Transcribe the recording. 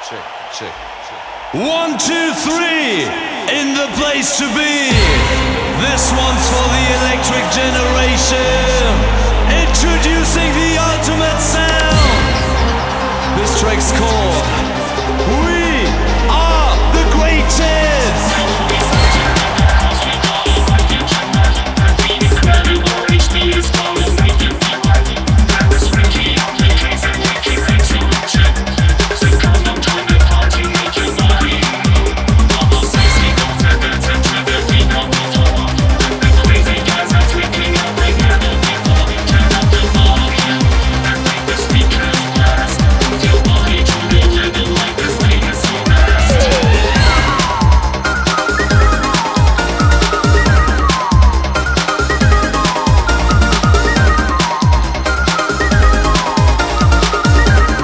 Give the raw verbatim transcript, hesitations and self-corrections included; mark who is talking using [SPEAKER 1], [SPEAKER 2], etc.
[SPEAKER 1] check, check, check.
[SPEAKER 2] One, two, three, in the place to be. This one's for the electric generation.